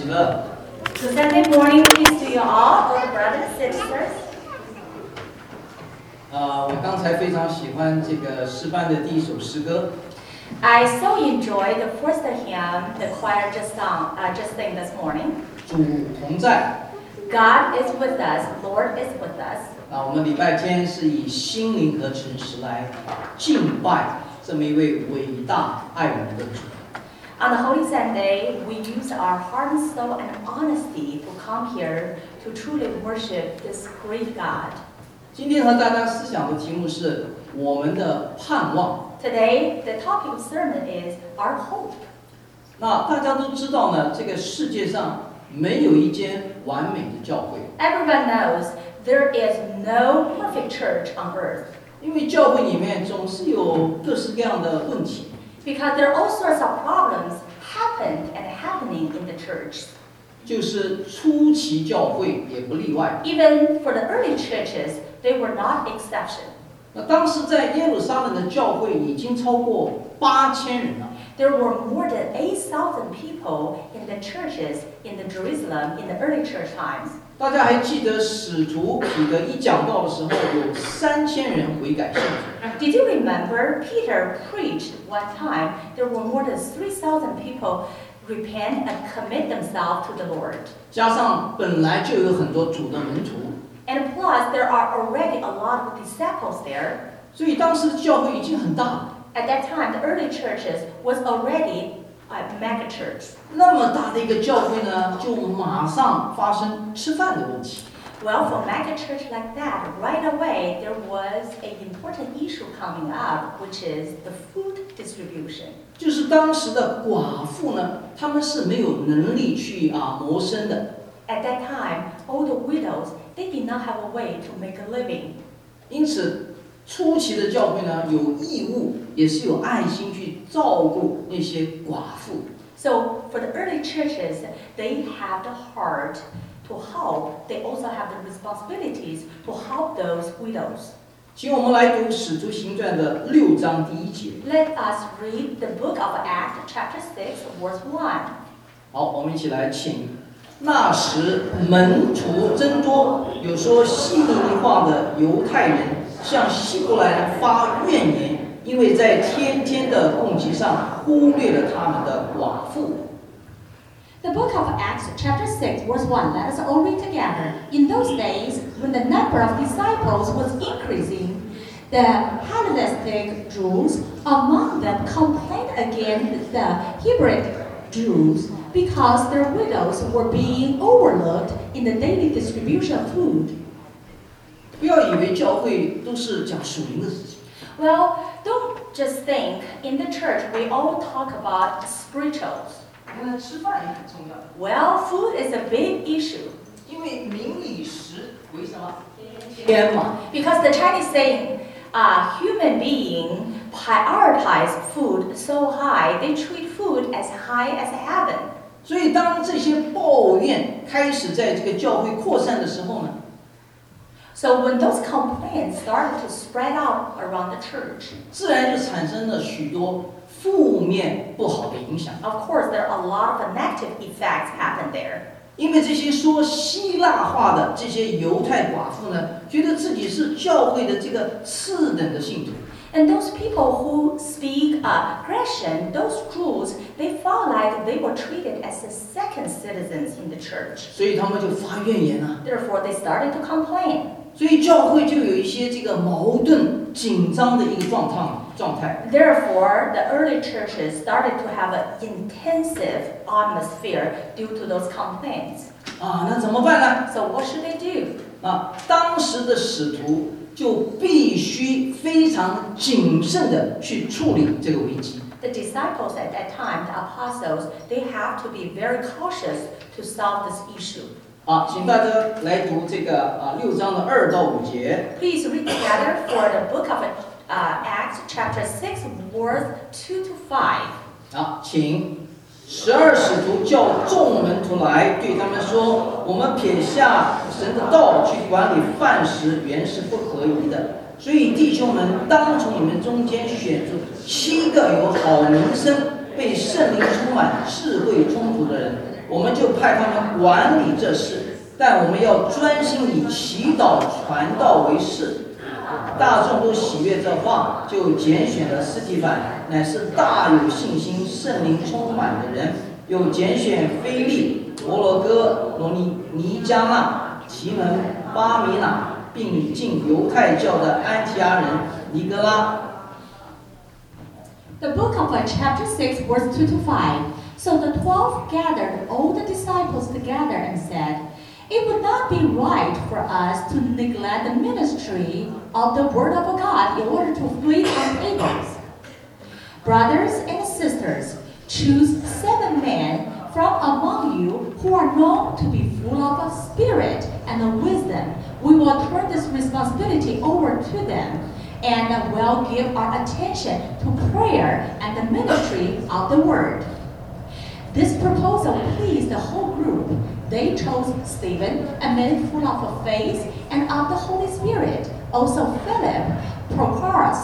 喜乐。 So Sunday morning, peace to you all the brothers and sisters. 我刚才非常喜欢这个诗班的第一首诗歌。 I so enjoyed the first hymn the choir just sang this morning. 主同在。 God is with us, Lord is with us. 我们礼拜天是以心灵和诚实来敬拜这么一位伟大爱我们的主。 On the Holy Sunday, we use our heart and soul and honesty to come here to truly worship this great God. 今天和大家思想的题目是我们的盼望。 Today, the topic of sermon is our hope. 那大家都知道呢，这个世界上没有一间完美的教会。 Everyone knows there is no perfect church on earth. 因为教会里面总是有各式各样的问题。 Because there are all sorts of problems happening in the church. 就是初期教会也不例外。 Even for the early churches, they were not exception. 那当时在耶路撒冷的教会已经超过8000人了。 There were more than 8,000 people in the churches in the Jerusalem in the early church times. 大家还记得使徒彼得一讲道的时候，有3000人悔改信主。 Did you remember Peter preached one time? There were more than 3,000 people repent and commit themselves to the Lord. 加上本来就有很多主的门徒。 And plus, there are already a lot of disciples there. 所以当时的教会已经很大了。 At that time, the early churches was already a mega church. 那么大的一个教会呢，就马上发生吃饭的问题。 Well, for mega church like that, right away there was an important issue coming up, which is the food distribution. 就是当时的寡妇呢，他们是没有能力去谋生的。 At that time, all the widows, they did not have a way to make a living. 因此，初期的教会呢，有义务，也是有爱心去照顾那些寡妇。 So for the early churches, they have the heart to help. They also have the responsibilities to help those widows. 请我们来读《使徒行传》的6章第1节。 Let us read the book of Acts, chapter 6, verse 1. 好，我们一起来请。那时门徒增多，有说希利尼话的犹太人向希伯来人发怨言，因为在天天的供给上忽略了他们的寡妇。 The book of Acts, chapter 6, verse 1. Let us all read together. In those days, when the number of disciples was increasing, the Hellenistic Jews among them complained against the Hebrew Jews because their widows were being overlooked in the daily distribution of food. 不要以为教会都是讲属灵的事情。 Well, don't just think in the church we all talk about spirituals. 吃饭也很重要。 Well, food is a big issue. 因为民以食为什么？天嘛。 Because the Chinese saying, human being prioritize food so high, they treat food as high as heaven. 所以当这些抱怨开始在这个教会扩散的时候呢， So when those complaints started to spread out around the church, 自然就产生了许多负面不好的影响。 of course there are a lot of negative effects happen there. 因为这些说希腊话的这些犹太寡妇呢，觉得自己是教会的这个次等的信徒。 And those people who speak Grecian, those Jews, they felt like they were treated as the second citizens in the church. 所以他们就发怨言啊。 Therefore, they started to complain. 所以教会就有一些这个矛盾、紧张的一个状态。 Therefore, the early churches started to have an intensive atmosphere due to those complaints. 那怎么办呢？ So what should they do? 当时的使徒就必须非常谨慎的去处理这个危机。 The disciples at that time, the apostles, they have to be very cautious to solve this issue. 请大家来读这个6章的2到5节。 Please read together for the book of Acts, chapter 6, verse 2 to 5. 请12使徒叫众门徒来，对他们说：“我们撇下神的道去管理饭食，原是不合宜的。所以弟兄们，当从你们中间选出7个有好名声、被圣灵充满、智慧充足的人， 我们就派他们管理这事，但我们要专心以祈祷传道为事。大众都喜悦这话，就拣选了司提反，乃是大有信心、圣灵充满的人。又拣选腓利、伯罗哥、罗尼加纳、提门、巴米拿，并进犹太教的安提阿人尼格拉。 The book of chapter 6, verse 2 to 5. So the 12 gathered all the disciples together and said, "It would not be right for us to neglect the ministry of the word of God in order to feed on tables. Brothers and sisters, choose 7 men from among you who are known to be full of spirit and wisdom. We will turn this responsibility over to them and will give our attention to prayer and the ministry of the word." This proposal pleased the whole group. They chose Stephen, a man full of faith and of the Holy Spirit, also Philip, Prochorus,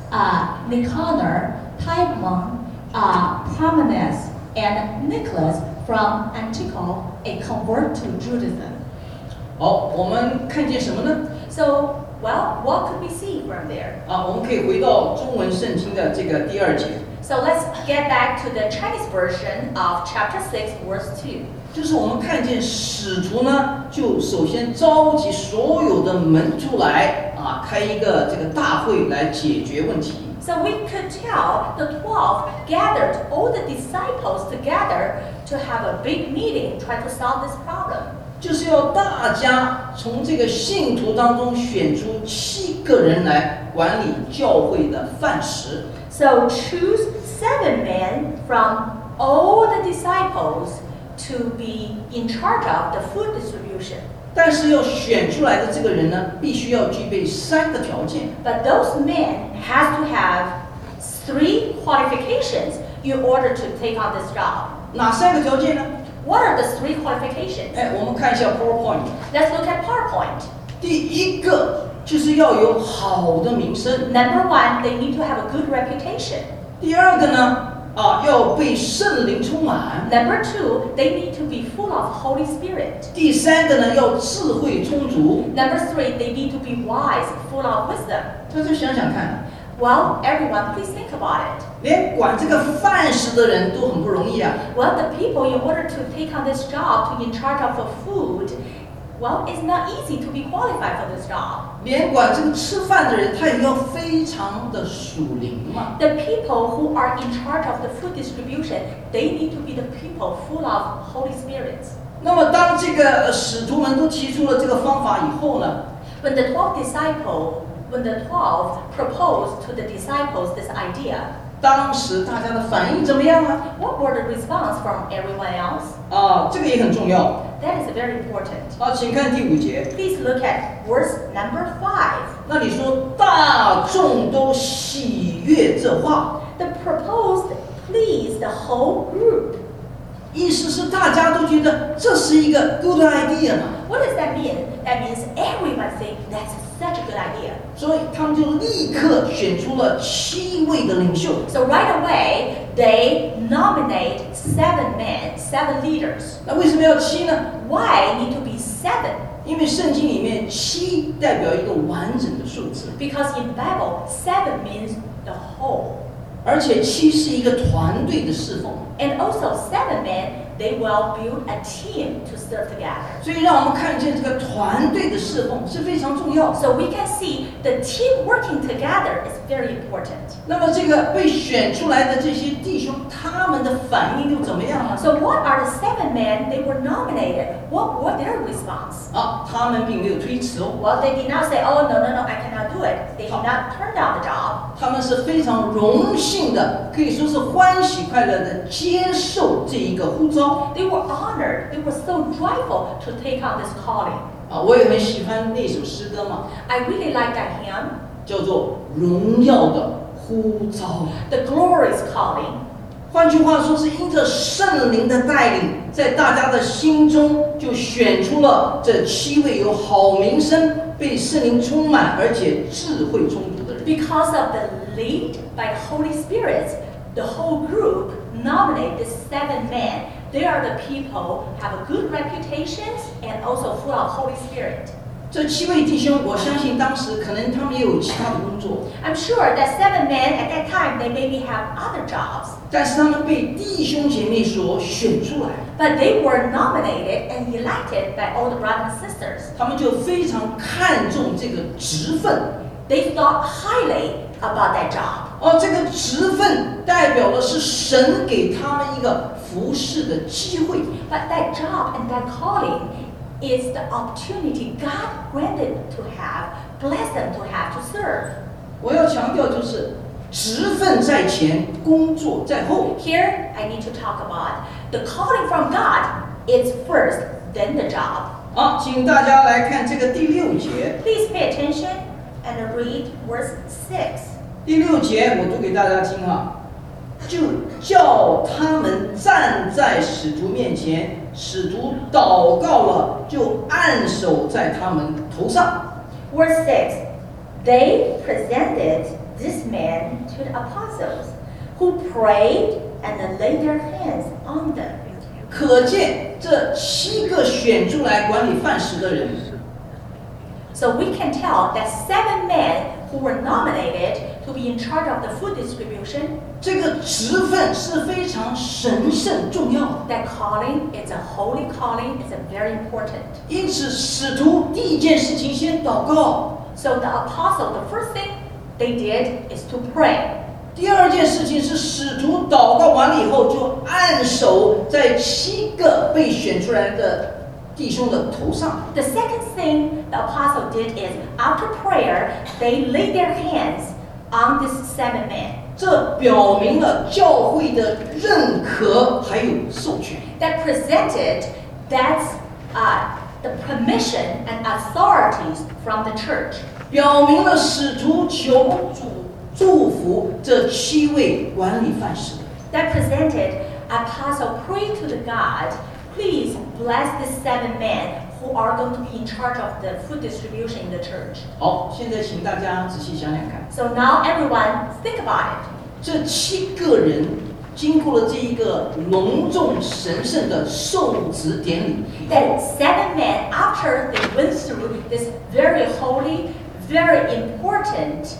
Nicanor, Timon, Parmenas, and Nicholas from Antioch, a convert to Judaism. 好，我们看见什么呢？ So, well, what could we see from there? 我们可以回到中文圣经的这个第2节。 So let's get back to the Chinese version of chapter 6, verse 2. 就是我们看见使徒呢，就首先召集所有的门徒来开一个这个大会来解决问题。 So we could tell the 12 gathered all the disciples together to have a big meeting, try to solve this problem. 就是要大家从这个信徒当中选出7个人来管理教会的饭食。 So choose 7 men from all the disciples to be in charge of the food distribution. 但是要选出来的这个人呢，必须要具备3个条件。 But those men has to have 3 qualifications in order to take on this job. 哪3个条件呢？ What are the 3 qualifications? 我们看一下 PowerPoint。 Let's look at PowerPoint. 第1个就是要有好的名声。 Number 1, they need to have a good reputation. 第2个呢，要被圣灵充满。 Number 2, they need to be full of Holy Spirit. 第3个呢，要智慧充足。 Number 3, they need to be wise, full of wisdom. 大家想想看， Well, everyone, please think about it. 连管这个饭食的人都很不容易啊。 Well, the people, in order to take on this job, to in charge of the food, well, it's not easy to be qualified for this job. 连管这个吃饭的人，他也要非常的属灵嘛。 The people who are in charge of the food distribution, they need to be the people full of Holy Spirit. 那么当这个使徒们都提出了这个方法以后呢， When the 12 proposed to the disciples this idea, 当时大家的反应怎么样啊？ what were the response from everyone else? 这个也很重要。 That is very important. 请看第5节。 Please look at verse number 5. 那你说大众都喜悦这话， The proposed pleased the whole group. 意思是大家都觉得这是一个 good idea 嘛， What does that mean? That means everyone think that's such a good idea. 所以他们就立刻选出了7位的领袖。 So right away, they nominate 7 men, 7 leaders. 那为什么要7呢？ Why need to be 7? 因为圣经里面7代表一个完整的数字， Because in Bible, 7 means the whole. 而且7是一个团队的侍奉。 And also 7 men, they will build a team to serve together. 所以让我们看见这个团队的侍奉是非常重要。 So we can see the team working together is very important. 那么这个被选出来的这些弟兄，他们的反应又怎么样呢？ So what are the 7 men they were nominated? What were their response? 他们并没有推辞哦， Well, they did not say, "Oh, no, I cannot do it." They did not turn down the job. 他们是非常荣幸的，可以说是欢喜快乐的接受这一个呼召。 They were honored. They were so joyful to take on this calling. 我也很喜欢那首诗歌嘛， I really like that hymn, 叫做《荣耀的呼召》。 the glorious calling. 换句话说，是因着圣灵的带领，在大家的心中就选出了这7位有好名声、被圣灵充满而且智慧充足的人。 Because of the lead by the Holy Spirit, the whole group nominated the 7 men they are the people have a good reputations and also full of Holy Spirit. 这7位弟兄，我相信当时可能他们也有其他的工作， I'm sure that 7 men at that time, they maybe have other jobs, 但是他们被弟兄姐妹所选出来， but they were nominated and elected by all the brothers and sisters. 他们就非常看重这个职分。 They thought highly about that job. 这个职分代表的是神给他们一个服侍的机会。 But that job and that calling is the opportunity God granted to have, blessed them to have to serve. 我要强调就是职分在前，工作在后。 Here, I need to talk about the calling from God is first, then the job. 好，请大家来看这个第6节。 Please pay attention and read verse 6. 第6节我读给大家听啊，就叫他们站在使徒面前，使徒祷告了，就按手在他们头上。 Verse 6. They presented this man to the apostles, who prayed and laid their hands on them. 可见这7个选出来管理饭食的人， So we can tell that 7 men who were nominated to be in charge of the food distribution, 这个职分是非常神圣重要的。 that calling is a holy calling, it's a very important. 因此，使徒第一件事情先祷告， So the apostle, the first thing they did is to pray. 第二件事情是使徒祷告完了以后，就按手在7个被选出来的弟兄的头上。 The second thing the apostle did is, after prayer, they laid their hands on these 7 men. 这表明了教会的认可还有授权。 That presented that's the permission and authorities from the church. 表明了使徒求主祝福这7位管理饭食的。 That presented apostle pray to the God, please bless these 7 men who are going to be in charge of the food distribution in the church. 好，现在请大家仔细想想看， So now everyone think about it. 这7个人经过了这一个隆重神圣的受职典礼以后， That 7 men, after they went through this very holy, very important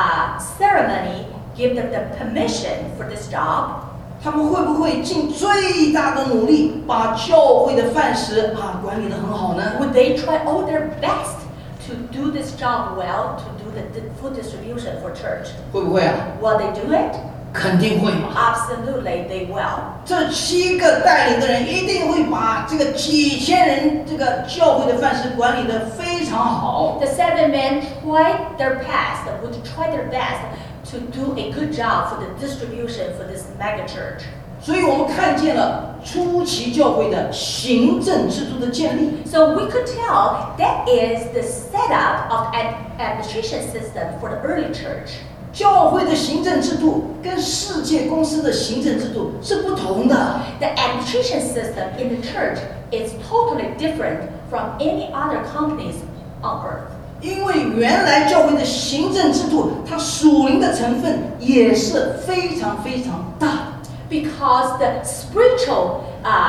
ceremony, give them the permission for this job. 他们会不会尽最大的努力把教会的饭食管理得很好呢？ Would they try all their best to do this job well, to do the food distribution for church? 会不会啊？ Will they do it? 肯定会嘛！ Absolutely, they will. 这7个带领的人一定会把这个几千人这个教会的饭食管理得非常好。 The 7 men tried their best, would try their best to do a good job for the distribution for this mega church. 所以我们看见了初期教会的行政制度的建立。 So we could tell that is the setup of administration system for the early church. 教会的行政制度跟世界公司的行政制度是不同的。 The administration system in the church is totally different from any other companies on earth. 因为原来教会的行政制度，它属灵的成分也是非常非常大的。 Because the spiritual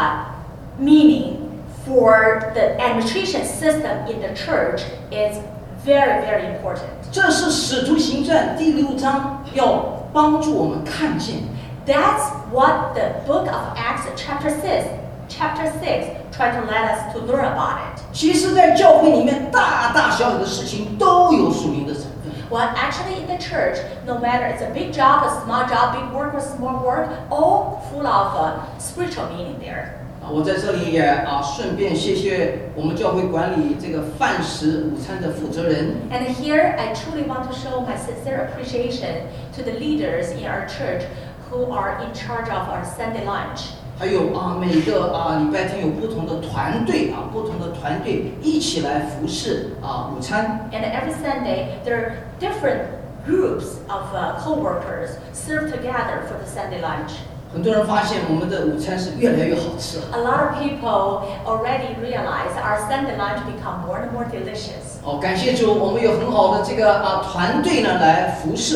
meaning for the administration system in the church is very, very important. 这是使徒行传第6章要帮助我们看见的。 That's what the book of Acts chapter 6 try to let us to learn about it. 其实，在教会里面，大大小小的事情都有属灵的成分。 Well, actually in the church, no matter it's a big job, a small job, big work or small work, all full of spiritual meaning there. 我在这里也顺便谢谢我们教会管理这个饭食午餐的负责人。 And here, I truly want to show my sincere appreciation to the leaders in our church who are in charge of our Sunday lunch. 还有每个礼拜天有不同的团队不同的团队一起来服侍午餐。 And every Sunday, there are different groups of co-workers serve together for the Sunday lunch. 很多人发现我们的午餐是越来越好吃了。 A lot of people already realize our Sunday lunch become more and more delicious. 感谢主，我们有很好的这个团队呢来服侍。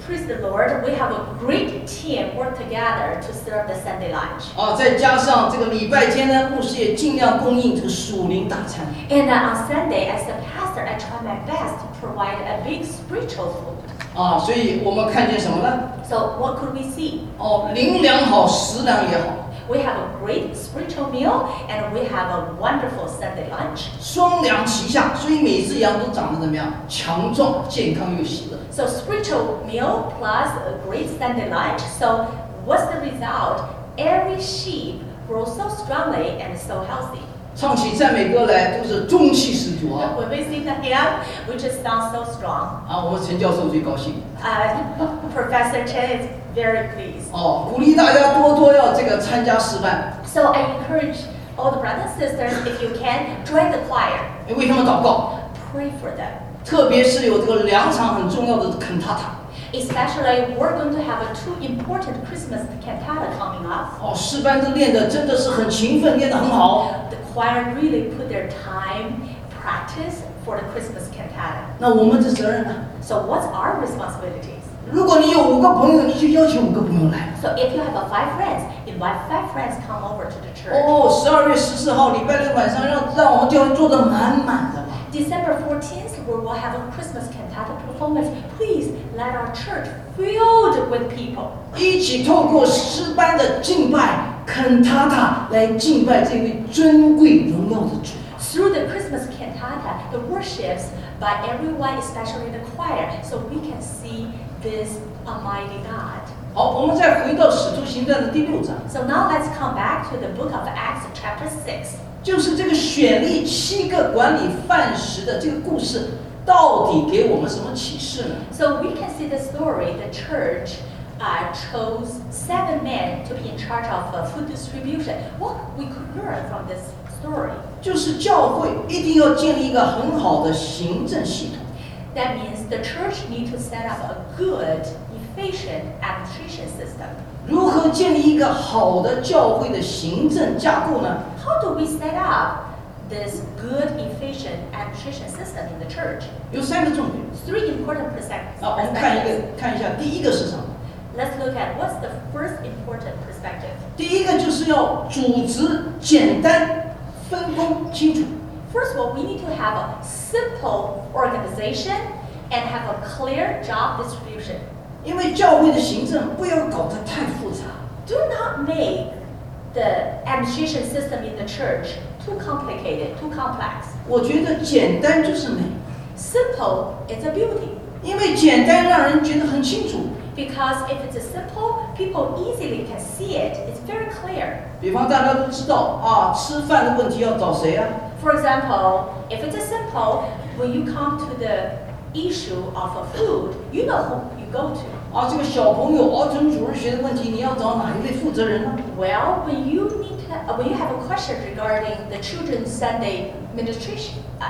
Praise the Lord, we have a great team work together to serve the Sunday lunch. 再加上这个礼拜天呢，牧师也尽量供应这个属灵大餐。 And on Sunday, as a pastor, I try my best to provide a big spiritual food. 所以我们看见什么呢？ So what could we see? 灵粮好，食粮也好， We have a great spiritual meal and we have a wonderful Sunday lunch. 双粮齐下，所以每只羊都长得怎么样？强壮、健康又喜乐。 So spiritual meal plus a great Sunday lunch. So what's the result? Every sheep grows so strongly and so healthy. 唱起赞美歌来都是中气十足啊！ When we sing the hymn, we just sound so strong. 我们陈教授最高兴。 Professor Chen is very pleased. 鼓励大家多多要这个参加诗班。 So I encourage all the brothers and sisters, if you can, join the choir. 为他们祷告， Pray for them. 特别是有这个2场很重要的肯塔塔。 Especially, we're going to have a 2 important Christmas cantata coming up. 诗班都练的真的是很勤奋，练得很好。 The choir really put their time, practice for the Christmas cantata. 那我们的责任呢？ So what's our responsibilities? 如果你有5个朋友，你就邀请5个朋友来。 So if you have 5 friends, invite 5 friends come over to the church. 12月14号礼拜六晚上让我们教会坐得满满的。 December 14th, we will have a Christmas cantata performance. Please let our church filled with people. 一起透过诗班的敬拜肯塔塔来敬拜这位尊贵荣耀的主。 Through the Christmas cantata, the worships by everyone, especially the choir, so we can see this Almighty God. 我们再回到使徒行传的第6章。 So now let's come back to the book of Acts, chapter 6. 就是这个选立7个管理饭食的这个故事，到底给我们什么启示呢？ So we can see the story. The church chose 7 men to be in charge of food distribution. What we could learn from this story? 就是教会一定要建立一个很好的行政系统。 That means the church need to set up a good, efficient administration system. 如何建立一个好的教会的行政架构呢？ How do we set up this good, efficient administration system in the church? 有3个重点。 3 important perspectives. 我们看一下，第一个是什么？ Let's look at what's the first important perspective. 第一个就是要组织简单，分工清楚。 First of all, we need to have a simple organization and have a clear job distribution. 因为教会的行政不要搞得太复杂。 Do not make the administration system in the church too complicated, too complex. 我觉得简单就是美， Simple is a beauty. 因为简单让人觉得很清楚。 Because if it's a simple, people easily can see it. It's very clear. 比方大家都知道吃饭的问题要找谁啊？ For example, if it's a simple, when you come to the issue of a food, you know who you go to. 这个小朋友儿童主日学的问题，你要找哪一位负责人呢？ Well, when you have a question regarding the children's Sunday ministry,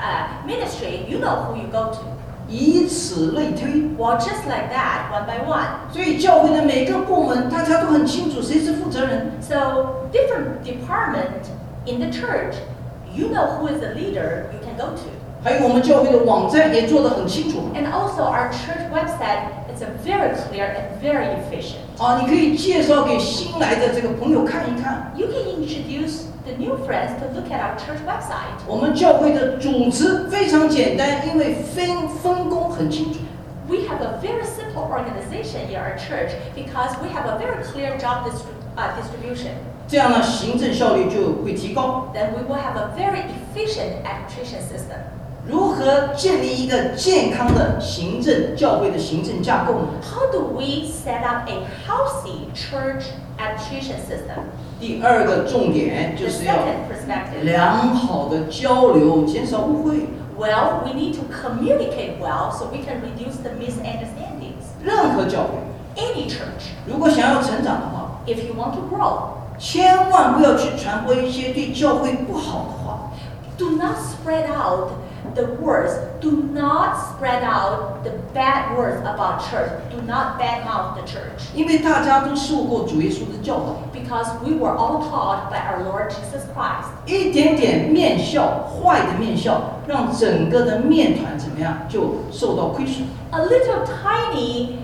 you know who you go to. 以此类推。 Well, just like that, one by one. 所以教会的每个部门，大家都很清楚谁是负责人。 So different department in the church, you know who is the leader you can go to. 还有我们教会的网站也做得很清楚。 And also our church website is a very clear and very efficient. 你可以介绍给新来的这个朋友看一看。 You can introduce the new friends to look at our church website. 我们教会的组织非常简单，因为分工很清楚。 We have a very simple organization in our church because we have a very clear job distribution. 这样呢，行政效率就会提高。 Then we will have a very efficient administration system. 如何建立一个健康的行政教会的行政架构呢？ How do we set up a healthy church administration system? 第2个重点 The 就是要 second perspective. 良好的交流，减少误会。 Well, we need to communicate well so we can reduce the misunderstandings. 任何教会， Any church, 如果想要成长的话， if you want to grow, 千万不要去传播一些对教会不好的话。 Do not spread out the words. Do not spread out the bad words about church. Do not badmouth the church. 因为大家都受过主耶稣的教导， Because we were all taught by our Lord Jesus Christ. 一点点面笑，坏的面笑，让整个的面团怎么样就受到亏损。 A little tiny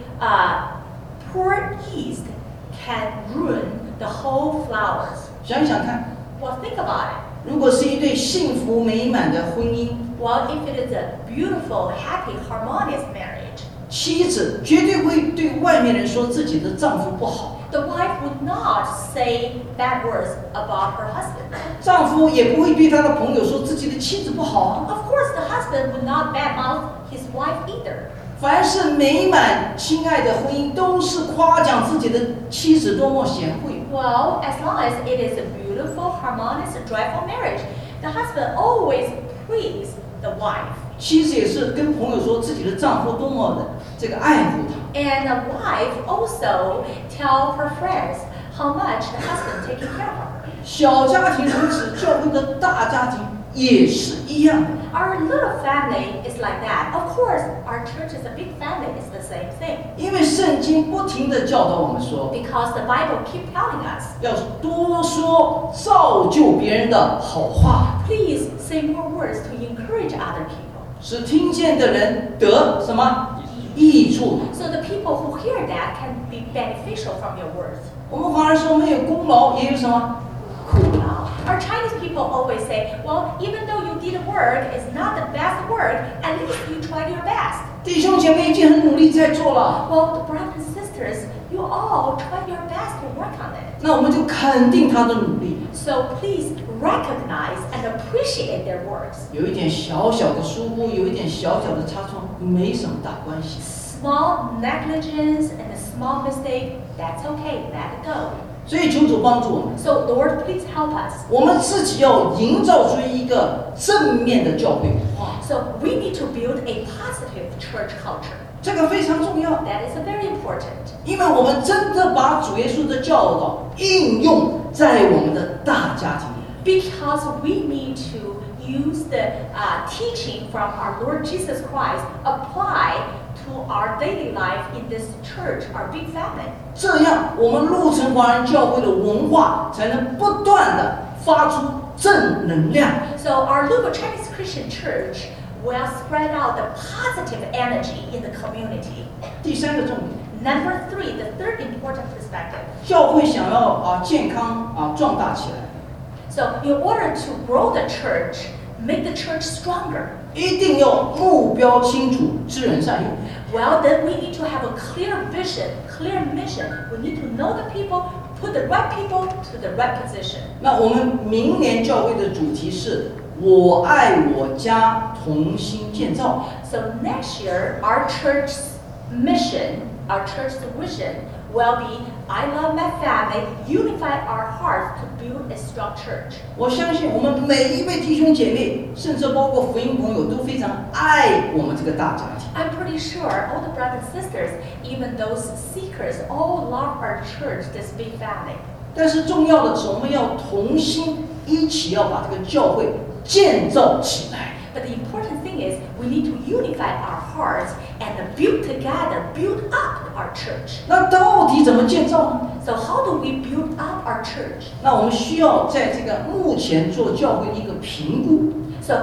poor yeast can ruin the whole flowers. 想一想看， Well, think about it. 如果是一对幸福美满的婚姻， Well, if it is a beautiful, happy, harmonious marriage, 妻子绝对会对外面人说自己的丈夫不好， the wife would not say bad words about her husband. 丈夫也不会对他的朋友说自己的妻子不好啊。 Of course, the husband would not badmouth his wife either. 凡是美满亲爱的婚姻，都是夸奖自己的妻子多么贤惠。 Well, as long as it is a beautiful, harmonious, and joyful marriage, the husband always praise the wife. 妻子也是跟朋友说自己的丈夫多么的这个爱护她。 And the wife also tell her friends how much the husband taking care of her. 小家庭如此，教会的大家庭也是一样的。 Our little family is like that. Of course, our church is a big family. It's the same thing. 因为圣经不停地教导我们说， Because the Bible keep telling us, 要多说造就别人的好话， please say more words to encourage other people. 使听见的人得什么益处。 So the people who hear that can be beneficial from your words. 我们华人说没有功劳也有什么苦劳。 Our Chinese people always say, well, even though you did work, it's not the best work, at least you tried your best. 弟兄姐妹已经很努力在做了， Well, brothers and sisters, you all tried your best to work on it. 那我们就肯定他的努力。 So please recognize and appreciate their works. 有一点小小的疏忽，有一点小小的差错，没什么大关系。 Small negligence and a small mistake, that's okay, let it go. 所以求主帮助我们， So Lord, please help us. 我们自己要营造出一个正面的教会文化， So we need to build a positive church culture. 这个非常重要， That is very important. 因为我们真的把主耶稣的教导应用在我们的大家庭里。 Because we need to use the teaching from our Lord Jesus Christ, apply to our daily life in this church, our big family. 这样，我们路程华人教会的文化才能不断的发出正能量。 So our local Chinese Christian church will spread out the positive energy in the community. 第三个重点， Number 3, the third important perspective. 教会想要健康壮大起来， So in order to grow the church, make the church stronger, 一定要目标清楚，知人善用。 well, then we need to have a clear vision, clear mission. We need to know the people, put the right people to the right position. 那我们明年教会的主题是“我爱我家，同心建造 So next year, our church's mission, our church's vision will be, I love my family, unify our hearts to build a strong church. ”。 我相信我们每一位弟兄姐妹，甚至包括福音朋友，都非常爱我们这个大家庭。 I'm pretty sure all the brothers and sisters, even those seekers, all love our church, this big family. 但是重要的是，我们要同心一起要把这个教会建造起来。 But the important thing is we need to unify our hearts and build together, build up our church. 那到底怎么建造呢？ So how do we build up our church? 那我们需要在这个目前做教会的一个评估。 So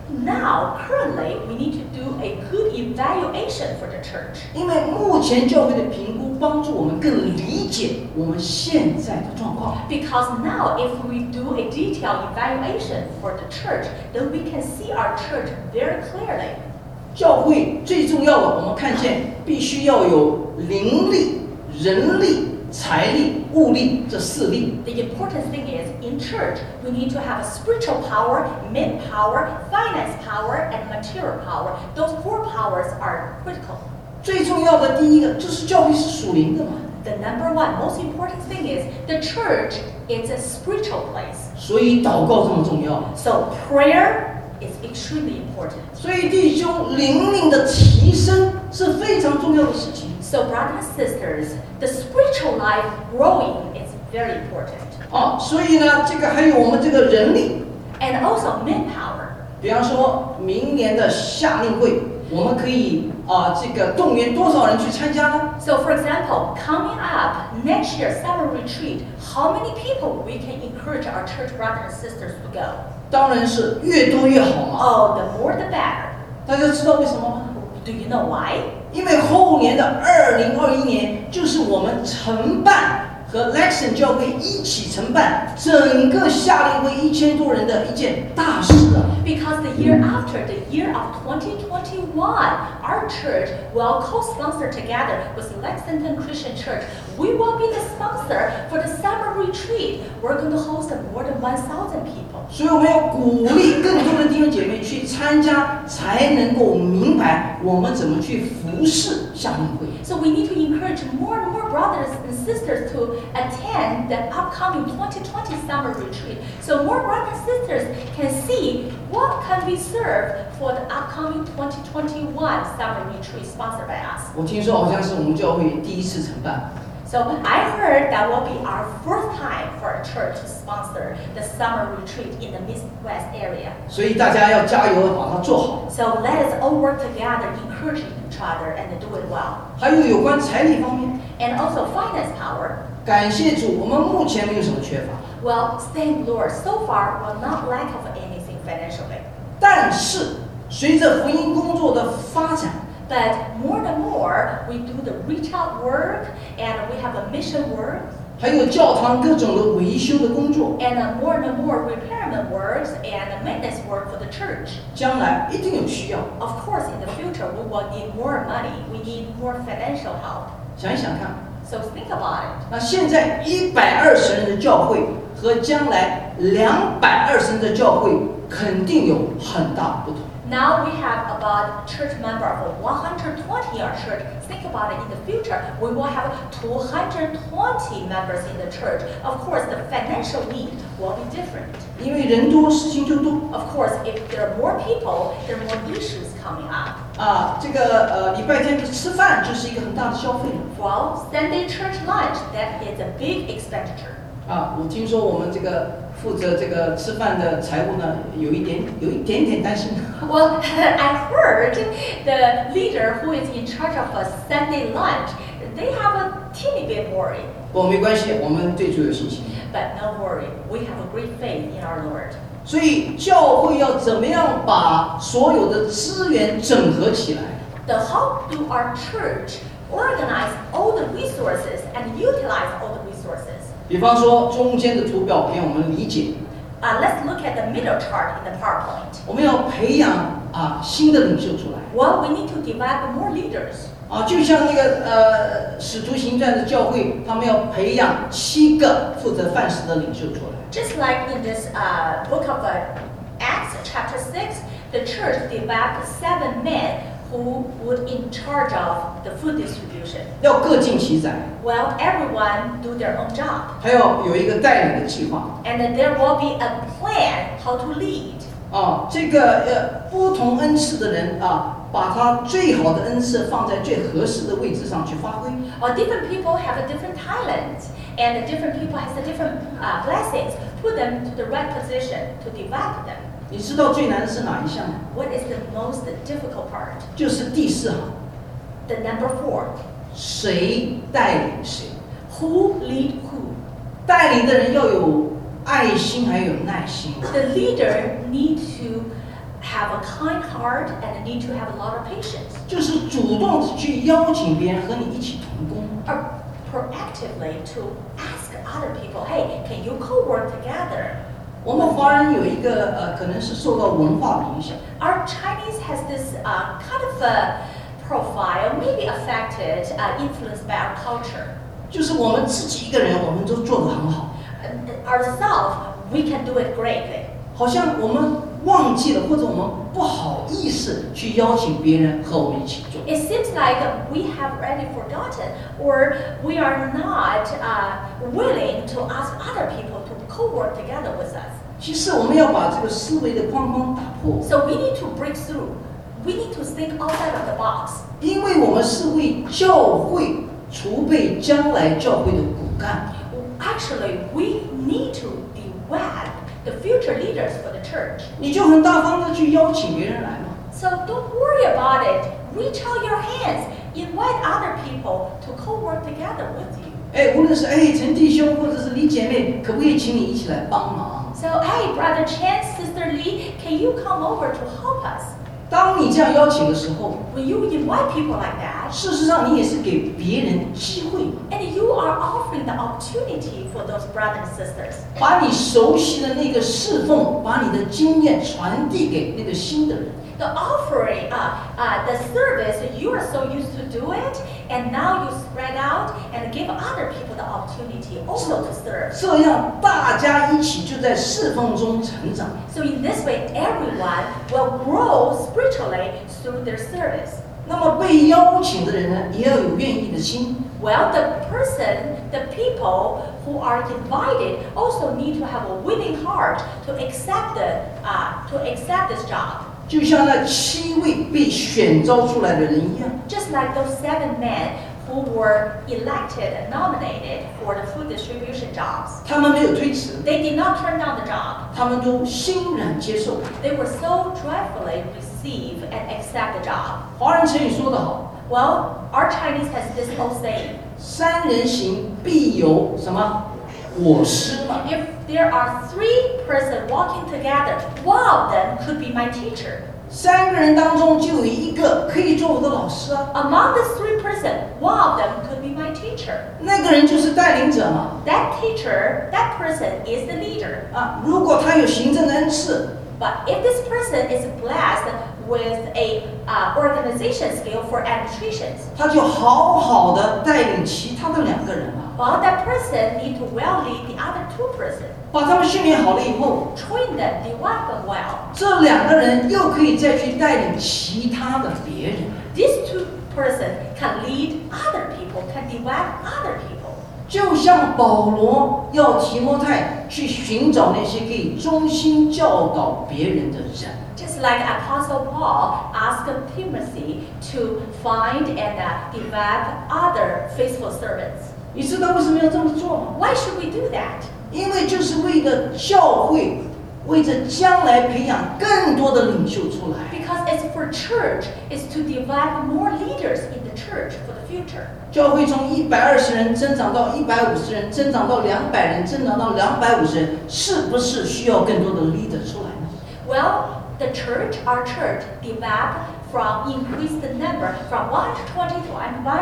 now, currently, we need to do a good evaluation for the church. 因为目前教会的评估帮助我们更理解我们现在的状况。 Because now, if we do a detailed evaluation for the church, then we can see our church very clearly. 教会最重要的，我们看见必须要有灵力、人力、财力、物力这四力。 The important thing is, in church, we need to have a spiritual power, manpower, finance power, and material power. Those 4 powers are critical. 最重要的第一个就是教会是属灵的嘛， The number 1, most important thing is, the church is a spiritual place. 所以祷告这么重要。 So prayer is extremely important. 所以弟兄灵命的提升是非常重要的事情。 So brothers and sisters, the spiritual life growing is very important. 所以呢，这个还有我们这个人力， and also manpower. 比方说，明年的夏令会，我们可以这个动员多少人去参加呢？ So for example, coming up next year summer retreat, how many people we can encourage our church brothers and sisters to go? 当然是越多越好嘛。 Oh, the more the better. 大家知道为什么吗？ Do you know why? 因为后年的2021年就是我们承办和 Lexington 教会一起承办整个夏令会1000多人的一件大事啊。 Because the year after, the year of 2021, our church will co-sponsor together with Lexington Christian Church. We will be the sponsor for the summer retreat. We're going to host more than 1,000 people. 所以我们要鼓励更多的弟兄姐妹去参加，才能够明白我们怎么去服侍夏令会。 So we need to encourage more and more brothers and sisters to attend the upcoming 2020 summer retreat. So more brothers and sisters can see what can be served for the upcoming 2021 summer retreat sponsored by us. 我听说好像是我们教会第一次承办。 So I heard that will be our first time for a church to sponsor the summer retreat in the Midwest area. 所以大家要加油把它做好。 So let us all work together, encouraging each other and do it well. 还有有关财力方面， And also finance power. 感谢主，我们目前没有什么缺乏。 Well, thank Lord, so far we're not lack of anything financially. 但是随着福音工作的发展， But more and more, we do the reach out work and we have a mission work 还有教堂各种的维修的工作， and more repairment works and maintenance work for the church. 将来一定有需要。 Of course, in the future, we will need more money. We need more financial help. 想一想看， So think about it. 那现在120人的教会和将来220人的教会肯定有很大不同。 Now we have about church member of 120 in our church. Think about it in the future. We will have 220 members in the church. Of course, the financial need will be different. 因为人多，事情就多 Of course, if there are more people, there are more issues coming up. 啊。这个礼拜天的吃饭就是一个很大的消费了 Well, Sunday church lunch, that is a big expenditure. 啊。我听说我们这个负责这个吃饭的财务呢，有一点点担心。 Well, I heard the leader who is in charge of a Sunday lunch, they have a teeny bit worry. 不，没关系，我们对主有信心。 But no worry, we have a great faith in our Lord. 所以教会要怎么样把所有的资源整合起来？ How do our church organize all the resources and utilize all the resources? 比方说中间的图表给我们理解， Let's look at the middle chart in the PowerPoint. 我们要培养新的领袖出来 Well, we need to develop more leaders. 就像那个使徒行传的教会，他们要培养7个负责饭食的领袖出来。 Just like in this book of Acts, chapter 6, the church developed 7 men who would in charge of the food distribution. 要各尽其宰， Well, everyone do their own job. 还要有一个带领的计划 And then there will be a plan how to lead. 这个不同恩赐的人把他最好的恩赐放在最合适的位置上去发挥。 Or different people have a different talent, and the different people has a different blessings. Put them to the right position to develop them. 你知道最难的是哪一项吗？ What is the most difficult part? 就是第4行， The number 4. 谁带领谁。 Who lead who? 带领的人要有爱心，还有耐心。 The leader need to have a kind heart and need to have a lot of patience. 就是主动地去邀请别人和你一起同工。 Or proactively to ask other people, hey, can you co-work together? 我们华人有一个可能是受到文化的影响， Our Chinese has this kind of a profile, maybe affected, influenced by our culture. 就是我们自己一个人，我们都做得很好， Ourselves, we can do it greatly. 好像我们忘记了，或者我们不好意思去邀请别人和我们一起做。 It seems like we have already forgotten, or we are not willing to ask other people to co-work together with us. 其实我们要把这个思维的框框打破， So we need to break through. We need to think outside of the box. 因为我们是为教会储备将来教会的骨干。 Actually, we need to develop the future leaders for the church. 你就很大方的去邀请别人来嘛。 So don't worry about it. Reach out your hands. Invite other people to co-work together with you. 哎，无论是陈弟兄或者是李姐妹，可不可以请你一起来帮忙？ So, hey, Brother Chen, Sister Lee, can you come over to help us? 当你这样邀请的时候， When you invite people like that, 事实上你也是给别人机会， and you are offering the opportunity for those brothers and sisters. 把你熟悉的那个侍奉，把你的经验传递给那个新的人。 The offering, the service, you are so used to do it, and now you spread out and give other people the opportunity also to serve. 这样大家一起就在侍奉中成长。 So in this way, everyone will grow spiritually through their service. 那么被邀请的人呢，也要有愿意的心。 Well, the people who are invited also need to have a willing heart to accept this job. 就像那7位被选召出来的人一样， Just like those 7 men who were elected and nominated for the food distribution jobs. 他们没有推辞， They did not turn down the job. 他们都欣然接受。 They were so joyfully receive and accept the job. 华人成语说得好， Well, our Chinese has this old saying. 三人行必有什么我师嘛。 If there are 3 persons walking together, one of them could be my teacher. 3个人当中就有一个可以做我的老师啊， Among the 3 persons, one of them could be my teacher. 那个人就是带领者嘛。 That teacher, that person is the leader. 啊，如果他有行政的恩赐， But if this person is blessed with a organization skill for administrations, 他就好好的带领其他的2个人啊， well, that person need to well lead the other 2 persons. 把他们训练好了以后， Train them, develop them well. 这2个人又可以再去带领其他的别人。 These 2 persons can lead other people, can develop other people. 就像保罗要提摩太去寻找那些可以忠心教导别人的人。 Just like Apostle Paul asked Timothy to find and develop other faithful servants. 你知道为什么要这么做吗？ Why should we do that? 因为就是为了教会，为着将来培养更多的领袖出来。 Because it's for church, it's to develop more leaders in the church for the future. 教会从120人增长到150人，增长到200人，增长到250人，是不是需要更多的 leader 出来呢？ Well, the church, our church, developed from increased the number from 120 to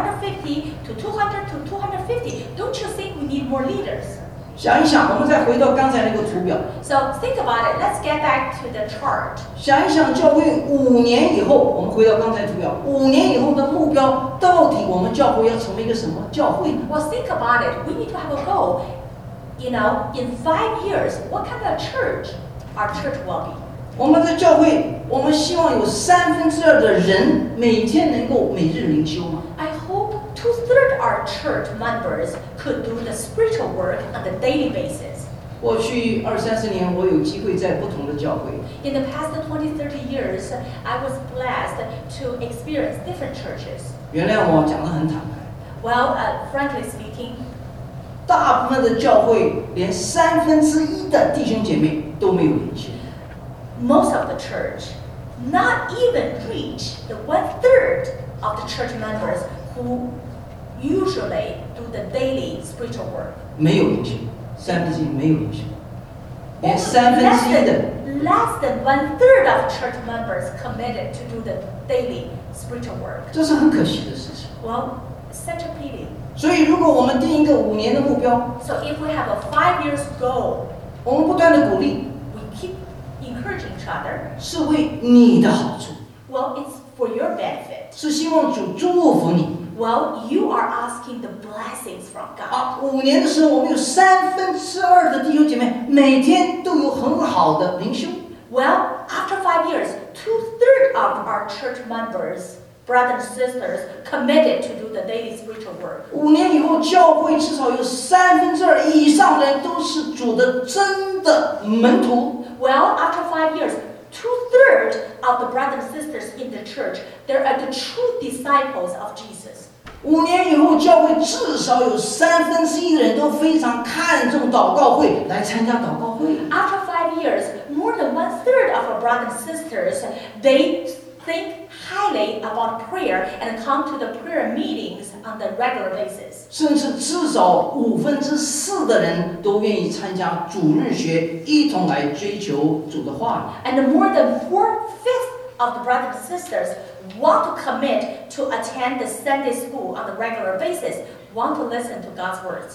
150 to 200 to 250. Don't you think we need more leaders? 想一想，我们再回到刚才那个图表， So think about it. Let's get back to the chart. 想一想教会5年以后，我们回到刚才图表，5年以后的目标，到底我们教会要成为一个什么教会呢？ Well, think about it. We need to have a goal. You know, in 5 years, what kind of church our church will be? 我们的教会，我们希望有2/3的人每天能够每日灵修嘛。 I hope 2/3 our church members could do the spiritual work on a daily basis. 过去20-30年，我有机会在不同的教会， In the past 20-30 years, I was blessed to experience different churches. 原谅我讲得很坦白， Well, frankly speaking, 大部分的教会连1/3的弟兄姐妹都没有灵修。 most of the church not even reach the 1/3 of the church members who usually do the daily spiritual work. 没有灵修，1/3没有灵修，连 Only 1/3的 less than 1/3 of church members committed to do the daily spiritual work. 这是很可惜的事情。 Well, such a pity. 所以，如果我们定一个5年的目标， So if we have a 5 years goal, 我们不断的鼓励， we keep encouraging each other. 是为你的好处， Well, it's for your benefit. 是希望主祝福你。 Well, you are asking the blessings from God. 啊，5年的时候，我们有2/3的弟兄姐妹每天都有很好的灵修。 Well, after 5 years, 2/3 of our church members, brothers and sisters, committed to do the daily spiritual work. 5年以后，教会至少有2/3以上的人都是主的真的门徒。 Well, after 5 years, 2/3 of the brothers and sisters in the church, they are the true disciples of Jesus. 5年以后，教会至少有1/3的人都非常看重祷告会，来参加祷告会。 After 5 brothers and sisters, they think highly about prayer and come to the prayer meetings on the regular basis. 甚至至少4%的人都愿意参加主日学，一同来追求主的话语。 And more than 4/5 of the brothers and sisters want to commit to attend the Sunday school on the regular basis, want to listen to God's words.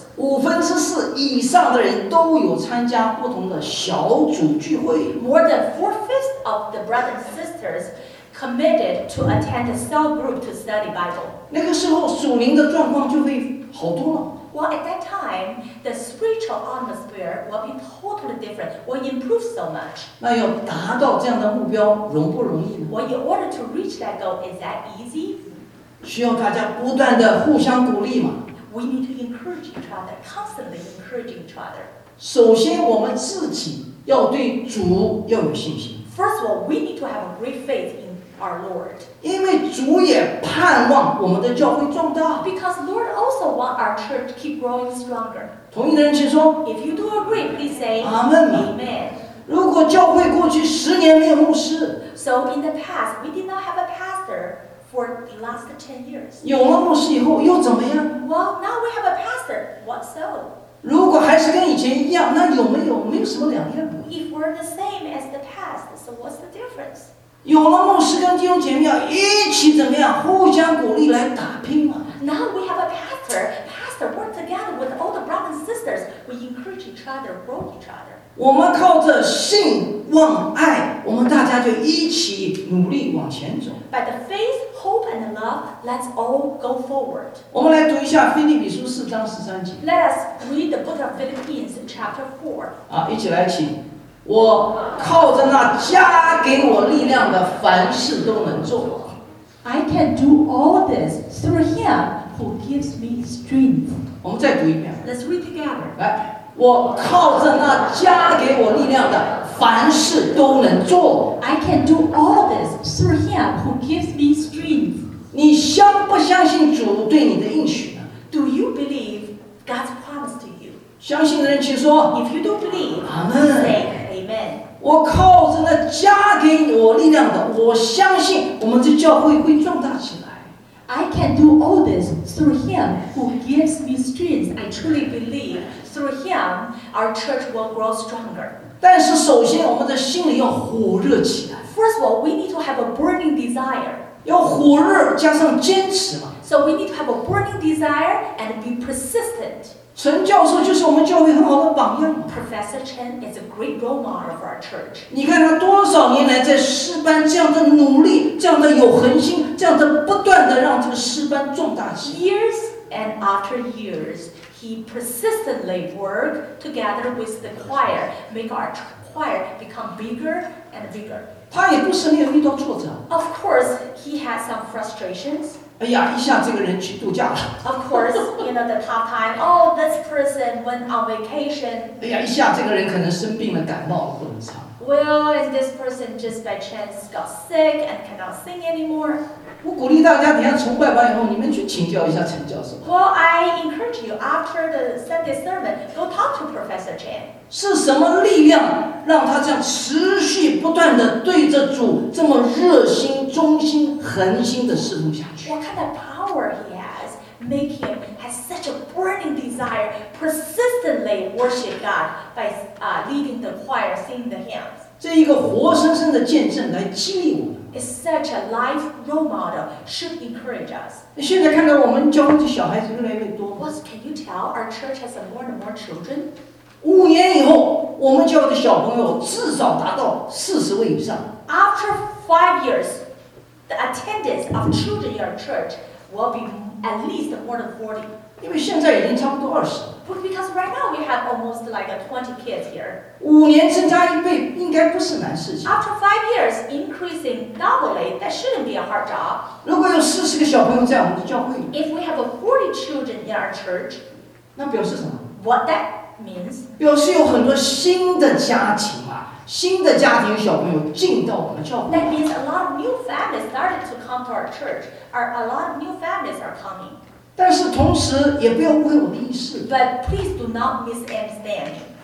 4%以上的人都有参加不同的小组聚会。 More than 4/5 of the brothers and sisters committed to attend a cell group to study Bible. 那个时候属灵的状况就会好多了。 Well, at that time, the spiritual atmosphere will be totally different, will improve so much. 那要达到这样的目标，容不容易呢？ Well, in order to reach that goal, is that easy? 需要大家不断的互相鼓励嘛。 We need to encourage each other, constantly encouraging each other. 首先，我们自己要对主要有信心， First of all, we need to have a great faith in our Lord. 因为主也盼望我们的教会壮大。 Because Lord also want our church to keep growing stronger. 同意的人请说 If you do agree, please say Amen. Amen. 如果教会过去10年没有牧师， So in the past, we did not have a pastor for the last 10 years. 有了牧师以后又怎么样？ Well, now we have a pastor. What so? 如果还是跟以前一样，那没有什么两样。 If we're the same as the past, so what's the difference? 有了牧师跟弟兄姐妹要一起怎么样，互相鼓励来打拼嘛。 Now we have a pastor. Pastor work together with all the brothers and sisters. We encourage each other, grow each other. 我们靠着信望爱，我们大家就一起努力往前走。 By the faith, hope, and love, let's all go forward. 我们来读一下腓立比书4章13节 Let us read the book of Philippines, chapter 4. 啊，一起来请。我靠着那加给我力量的，凡事都能做。 I can do all this through Him who gives me strength. 我们再读一遍， Let's read together. 来，我靠着那加给我力量的，凡事都能做。 I can do all this through Him who gives me strength. 你相不相信主对你的应许呢？ Do you believe God's promise to you? 相信的人请说。 If you don't believe, Amen. say Amen. 我靠着那加给我力量的，我相信我们这教会会壮大起来。 I can do all this through Him who gives me strength. I truly believe through Him our church will grow stronger. 但是首先，我们的心里要火热起来， First of all, we need to have a burning desire. 要火热加上坚持嘛。 So we need to have a burning desire and be persistent. 陈教授就是我们教会很好的榜样。 Professor Chen is a great role model for our church. 你看他多少年来在诗班这样的努力，这样的有恒心，这样的不断的让这个诗班壮大起来。 Years and after years, he persistently worked together with the choir, make our choir become bigger and bigger. 他也不是没有遇到挫折。 Of course, he had some frustrations. 哎呀，一下这个人去度假了， Of course, the tough time. Oh, this person went on vacation. 哎呀，一下这个人可能生病了，感冒了，不能唱。 Well, and this person just by chance got sick and cannot sing anymore. 我鼓励大家，等一下崇拜完以后，你们去请教一下陈教授， Well, I encourage you after the Sunday sermon, go talk to Professor Chen. 是什么力量让他这样持续不断的对着主这么热心、忠心、恒心的侍奉下去？ What kind of power he has, make him has such a burning desire, persistently worship God by leading the choir, singing the hymns. 这一个活生生的见证来激励我们。 It's such a life role model, should encourage us. 现在看到我们教会的小孩子越来越多， What can you tell? Our church has more and more children. 5年以后，我们教会的小朋友至少达到40位以上。 After 5 years, the attendance of children in our church will be at least more than 40. 因为现在已经差不多20了。 Because right now we have almost like 20 kids here. 5年增加1倍，应该不是难事情。 After 5 years, increasing doubly, that shouldn't be a hard job. 如果有40个小朋友在我们的教会， If we have 40 children in our church, 那表示什么？ what that means? 表示有很多新的家庭啊，新的家庭小朋友进到我们教会。 That means a lot of new families started to come to our church. A lot of new families are coming. 但是同时也不要误会我的意思， But please do not misunderstand me.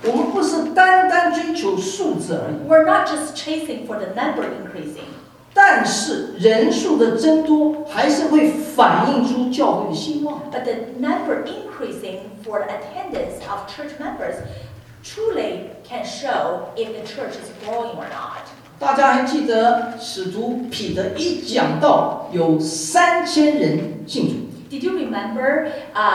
我们不是单单追求数字而已。 We're not just chasing for the number increasing. 但是人数的增多还是会反映出教会的兴旺。 But the number increasing for the attendance of church members truly can show if the church is growing or not. 大家还记得使徒彼得一讲到有3000人信主。 Did you remember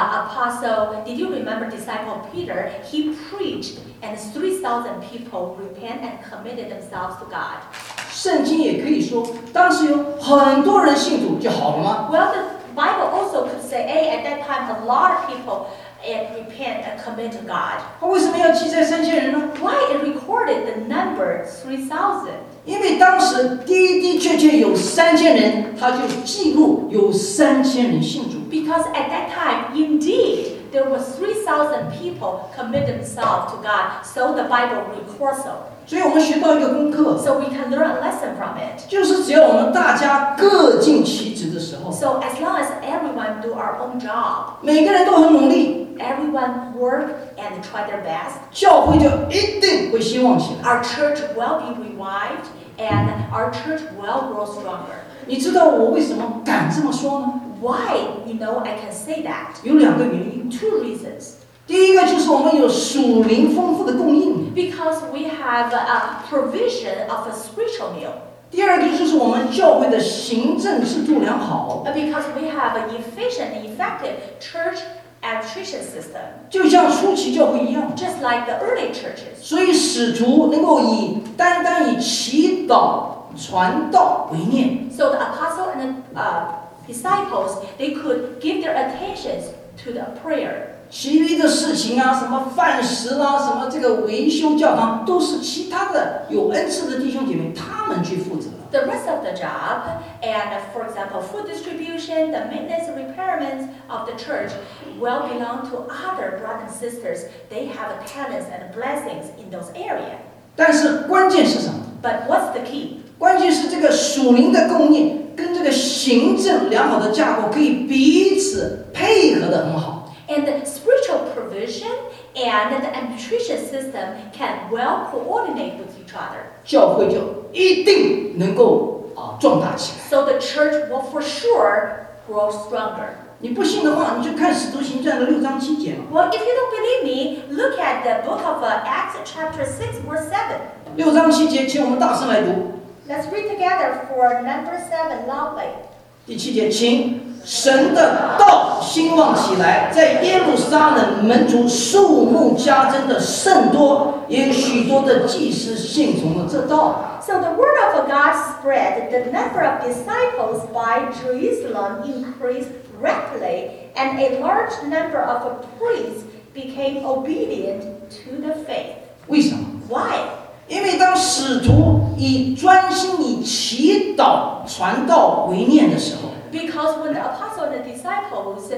Did you remember disciple Peter? He preached, and 3,000 people repent and committed themselves to God. 圣经也可以说，当时有很多人信主就好了吗？ Well, the Bible also could say, hey, at that time a lot of people repent and commit to God. 他为什么要记载3000人呢？ Why it recorded the number 3,000? 因为当时的确有3000人，他就记录有3000人信主。 Because at that time, indeed, there were 3,000 people commit themselves to God, so the Bible records so. 所以我们学到一个功课， So we can learn a lesson from it. 就是只要我们大家各尽其职的时候， So as long as everyone do our own job, 每个人都很努力， everyone work and try their best, 教会就一定会兴旺起来。 our church will be revived and our church will grow stronger. 你知道我为什么敢这么说呢？ Why, I can say that? 有2个原因。 Two reasons. 第一个就是我们有属灵丰富的供应， Because we have a provision of a spiritual meal. 第二个就是我们教会的行政制度良好， Because we have an efficient and effective church administration system, 就像初期教会一样。 just like the early churches. 所以使徒能够单单以祈祷、传道为念， So the apostle and the disciples, they could give their attentions to the prayer. 其余的事情啊，什么饭食啦，什么这个维修教堂，都是其他的有恩赐的弟兄姐妹他们去负责。 The rest of the job, and for example, food distribution, the maintenance and repairments of the church will belong to other brothers and sisters. They have talents and blessings in those areas. 但是关键是什么？ But what's the key? 关键是这个属灵的供应跟这个行政良好的架构可以彼此配合得很好。 And the spiritual provision and the administration system can well coordinate with each other. 教会就一定能够壮大起来。 So the church will for sure grow stronger. 你不信的话，你就看《使徒行传》的6章7节嘛。 Well, if you don't believe me, look at the book of Acts chapter 6 verse 7. 6章7节，请我们大声来读。 Let's read together for number 7 loudly. 第7节，请神的道兴旺起来，在耶路撒冷门徒数目加增的甚多，也有许多的祭司信从了这道。 So the word of God spread, the number of disciples by Jerusalem increased rapidly, and a large number of priests became obedient to the faith. 为什么？ Why? 因为当使徒专心以祈祷、传道为念的时候， Because when the apostles and the disciples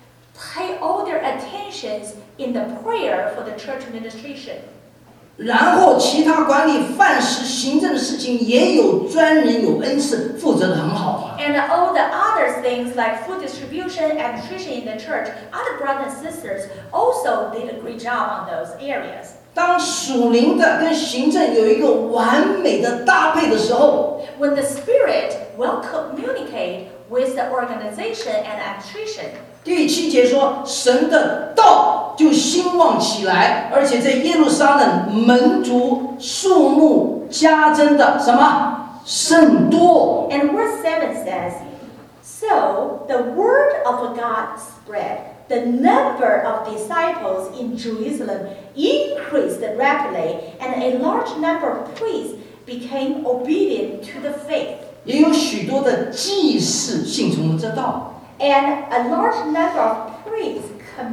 pay all their attentions in the prayer for the church administration, 然后其他管理饭食、行政的事情也有专人有恩赐负责的很好。 and all the other things like food distribution, administration in the church, other brothers and sisters also did a great job on those areas. 当属灵的跟行政有一个完美的搭配的时候， When the Spirit will communicate with the organization and administration, 第7节说，神的道就兴旺起来，而且在耶路撒冷门徒数目加增的什么甚多。 and verse 7 says, So the word of God spread. The number of disciples in Jerusalem increased rapidly, and a large number of priests became obedient to the faith. 也有许多的祭司信从了这道。 And a large number of priests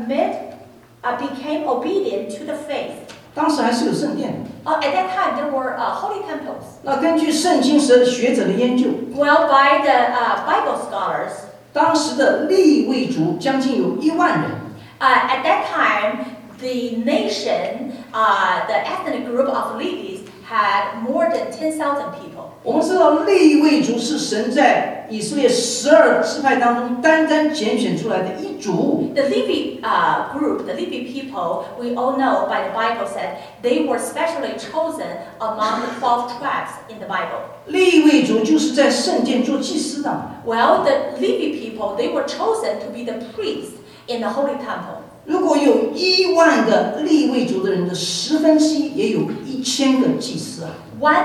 became obedient to the faith. 当时还是有圣殿的。 At that time, there were holy temples. 那根据圣经学者的研究， Well, by the Bible scholars, 当时的利未族将近有1万人。 at that time, the nation, the ethnic group of Levites had more than 10,000 people. 我们知道利未族是神在以色列12支派当中单单拣选出来的一族。 The Levi group, the Levi people, we all know by the Bible said they were specially chosen among the 12 tribes in the Bible. 利未族就是在圣殿做祭司的。 Well, the Levi people, they were chosen to be the priests in the Holy Temple. 如果有1万个利未族的人的1/10，也有1000个祭司啊。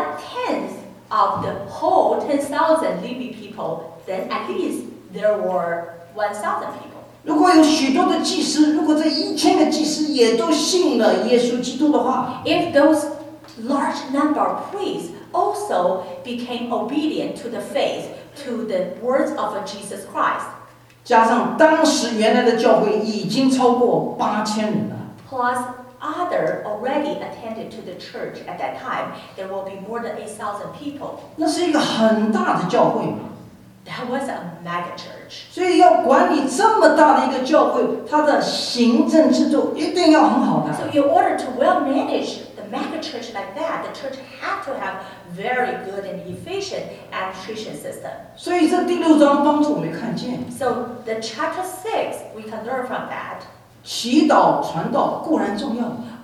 1/10 of the whole 10,000 Levi people, then at least there were 1,000 people. 如果有许多的祭司，如果这1000个祭司也都信了耶稣基督的话， If those large number of priests also became obedient to the faith, to the words of Jesus Christ, 加上当时原来的教会已经超过8000人了。 plus other already attended to the church at that time, there will be more than 8,000 people. 那是一个很大的教会， That was a mega church. 所以要管理这么大的一个教会，它的行政制度一定要很好的。 So in order to well manage the mega church like that, the church had to have very good and efficient administration system. 所以这第6章帮助我们看见， So the chapter 6, we can learn from that. 祈祷传道固然重要，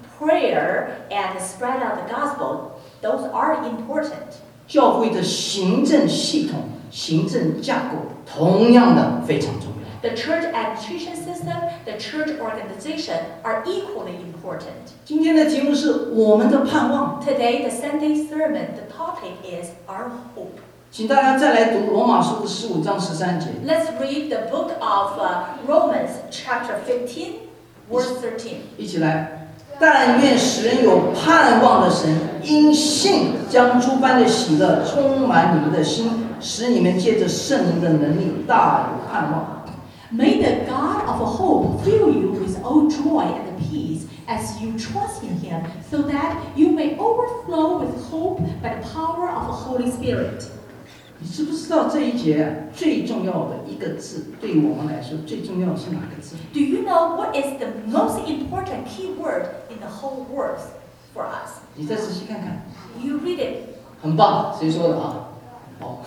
Prayer and the spread of the gospel, those are important. 教会的行政系统、行政架构同样的非常重要。 The church administration system, the church organization are equally important. 今天的题目是我们的盼望， Today, the Sunday sermon, the topic is our hope. 请大家再来读罗马书的15章13节。 Let's read the book of Romans, chapter 15, verse 13. 一起来。但愿使人有盼望的神，因信将诸般的喜乐充满你们的心，使你们借着圣灵的能力大有盼望。 May the God of hope fill you with all joy and peace as you trust in Him, so that you may overflow with hope by the power of the Holy Spirit. 你知不知道这一节最重要的一个字，对于我们来说最重要的是哪个字？ Do you know what is the most important key word in the whole verse for us? 你再仔细看看， You read it. 很棒，谁说的啊？好，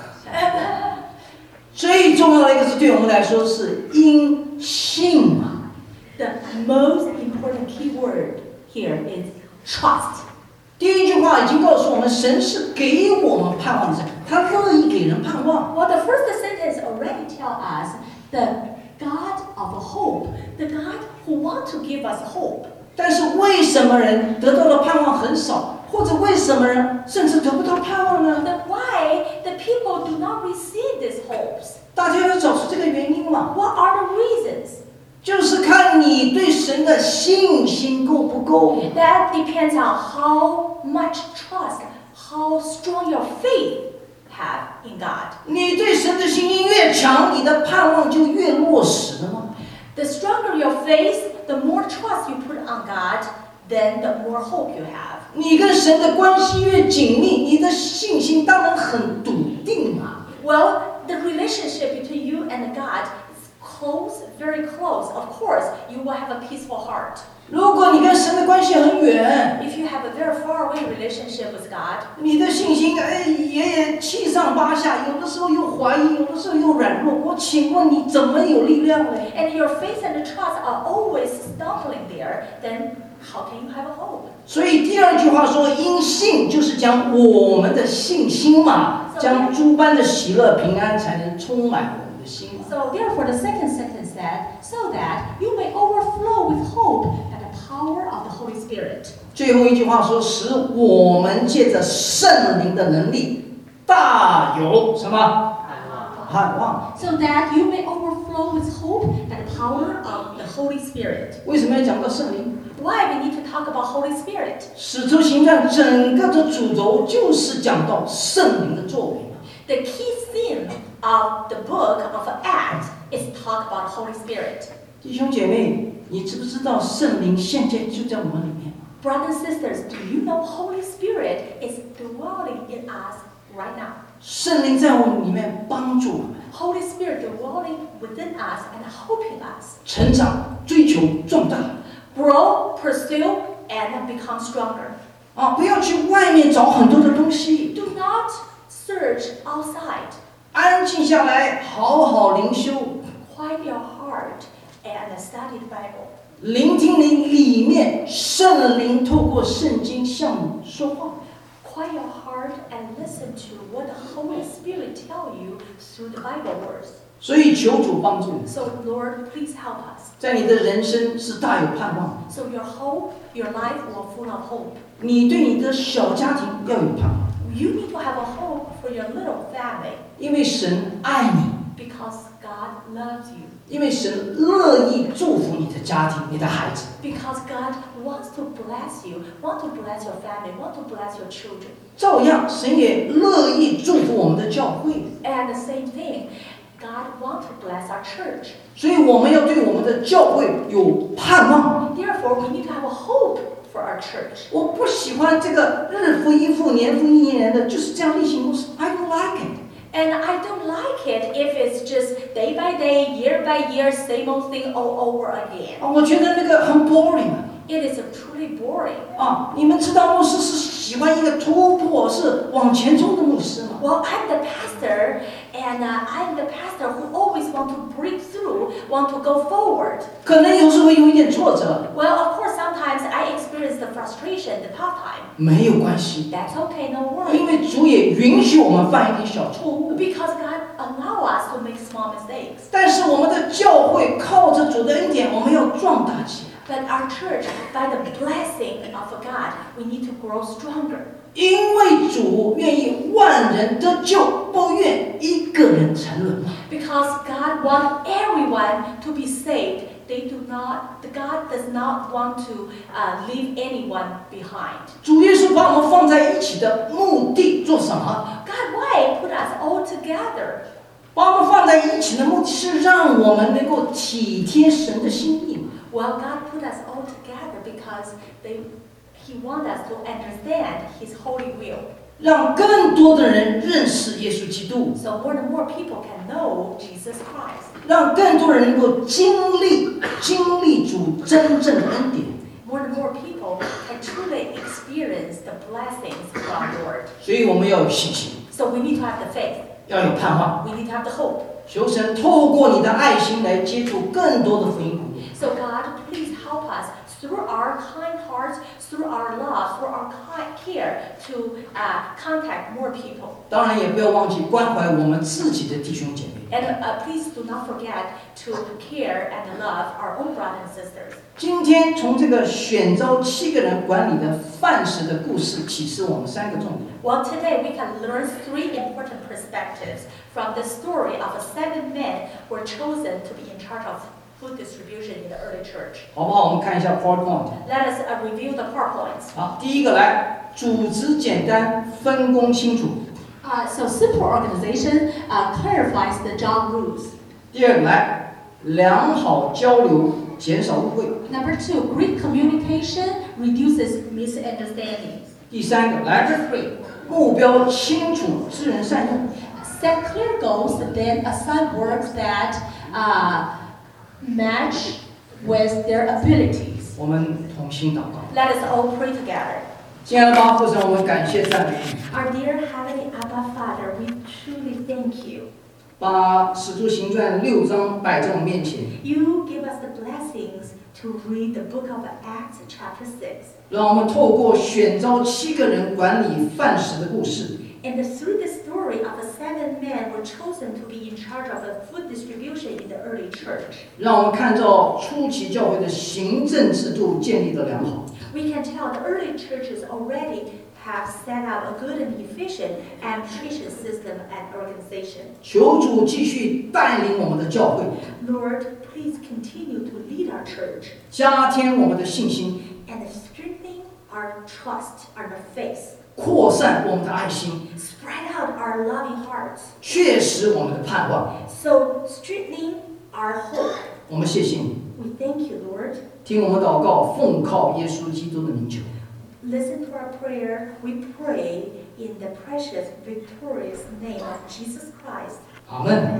最重要的一个字对我们来说是因信嘛。 The most important key word here is trust. 第一句话已经告诉我们，神是给我们盼望的神，他乐意给人盼望。 Well, the first sentence already tells us the God of hope, the God who wants to give us hope. 但是为什么人得到的盼望很少，或者为什么人甚至得不到盼望呢？ Then why the people do not receive these hopes? 大家要找出这个原因嘛， What are the reasons? 就是看你对神的信心够不够。 That depends on how much trust, how strong your faith have in God. 你对神的信心越强，你的盼望就越落实了嘛。 The stronger your faith, the more trust you put on God, then the more hope you have. 你跟神的关系越紧密，你的信心当然很笃定啊。 Well, the relationship between you and God is close, very close. Of course, you will have a peaceful heart. 如果你跟神的关系很远， If you have a very far away relationship with God, 你的信心也七上八下，有的时候又怀疑，有的时候又软弱。我请问你怎么有力量呢？ and your faith and trust are always stumbling there, then how can you have a hope? 所以第二句话说，因信就是将我们的信心嘛，将诸般的喜乐平安才能充满我们的心嘛。 So therefore, the second sentence said, so that you may overflow with hope by the power of the Holy Spirit. 最后一句话说，使我们借着圣灵的能力，大有什么盼望？ So that you may overflow with hope by the power of the Holy Spirit. 为什么要讲到圣灵？ Why we need to talk about Holy Spirit? 使徒行传整个的主轴就是讲到圣灵的作为。 The key theme of the book of Acts is talk about Holy Spirit. 弟兄姐妹，你知不知道圣灵现在就在我们里面？ Brothers and sisters, do you know Holy Spirit is dwelling in us right now? 圣灵在我们里面帮助我们 Holy Spirit dwelling within us and helping us 成长、追求、壮大。 grow, pursue, and become stronger. 不要去外面找很多的东西， Do not search outside. 安静下来，好好灵修， Quiet your heart and study the Bible. 聆听你里面圣灵透过圣经向你说话。 Quiet your heart and listen to what the Holy Spirit tell you through the Bible words. 所以求主帮助你， So Lord, please help us. 在你的人生是大有盼望。 So your hope, your life will full of hope. 你对你的小家庭要有盼望， You need to have a hope for your little family 因为神爱你， because God loves you. 因为神乐意祝福你的家庭、你的孩子。 Because God wants to bless you, want to bless your family, want to bless your children. 照样，神也乐意祝福我们的教会。 And the same thing, God wants to bless our church. 所以我们要对我们的教会有盼望。 Therefore, we need to have a hope for our church. 我不喜欢这个日复一日、年复一年的，就是这样例行公事。I don't like it。 And I don't like it if it's just day by day, year by year, same old thing all over again. 我觉得那个很 boring It is truly boring. 你们知道牧师是喜欢一个突破，是往前冲的牧师吗？ Well, I'm the pastor, and I'm the pastor who always want to break through, want to go forward. 可能有时候会有一点挫折， Well, of course, sometimes I experience the frustration, the tough time. 没有关系， That's okay, no 因 worry. 为主也允许我们犯一点小错误。 Because God allow us to make small mistakes. 但是我们的教会靠着主的恩典，我们要壮大起来。 But our church, by the blessing of God, we need to grow stronger. 因为主愿意万人得救，不愿一个人沉沦。 Because God wants everyone to be saved. God does not want to leave anyone behind. 主耶稣把我们放在一起的目的做什么？ God, why put us all together? 把我们放在一起的目的是让我们能够体贴神的心意。 Well, God put us all together because He wants us to understand His holy will. 让更多的人认识耶稣基督， So more and more people can know Jesus Christ. 让更多人能够经历主真正的恩典。 More and more people can truly experience the blessings from Lord. 所以我们要有信心， So we need to have the faith. 要有盼望。 We need to have the hope. 求神透过你的爱心来接触更多的福音鼓励。 So God, please help us through our kind hearts, through our love, through our care to contact more people. 当然也不要忘记关怀我们自己的弟兄姐妹。 And please do not forget to care and love our own brothers and sisters. 今天从这个选召7个人管理的范式的故事启示我们3个重点。 Well, today we can learn 3 important perspectives from the story of 7 men who were chosen to be in charge of food distribution in the early church. 好不好？我们看一下 PowerPoint。 Let us review the PowerPoints. 好，第一个来，组织简单，分工清楚。 So simple organization clarifies the job rules. 第二个来，良好交流，减少误会。 Number 2, great communication reduces misunderstandings. 第三个来， Number 3, 目标清楚，知人善用。 set clear goals, then assign works that match with their abilities. 我们同心祷告。 Let us all pray together. 亲爱的爸父神，我们感谢赞美你， Our dear Heavenly Abba Father, we truly thank you. 把使徒行传6章摆在我们面前， You give us the blessings to read the book of Acts chapter 6. 让我们透过选召7个人管理饭食的故事， And through the story of 7 men were chosen to be in charge of the food distribution in the early church. 让我们看到初期教会的行政制度建立得良好。 We can tell the early churches already have set up a good and efficient administration system and organization. 求主继续带领我们的教会， Lord, please continue to lead our church 加添我们的信心， and strengthen our trust, our faith. 扩散我们的爱心， Spread out our loving hearts. 确实我们的盼望。 So strengthening our hope. 我们谢谢你， We thank you, Lord. 听我们祷告，奉靠耶稣基督的名求。 Listen to our prayer. We pray in the precious, victorious name of Jesus Christ. 阿门。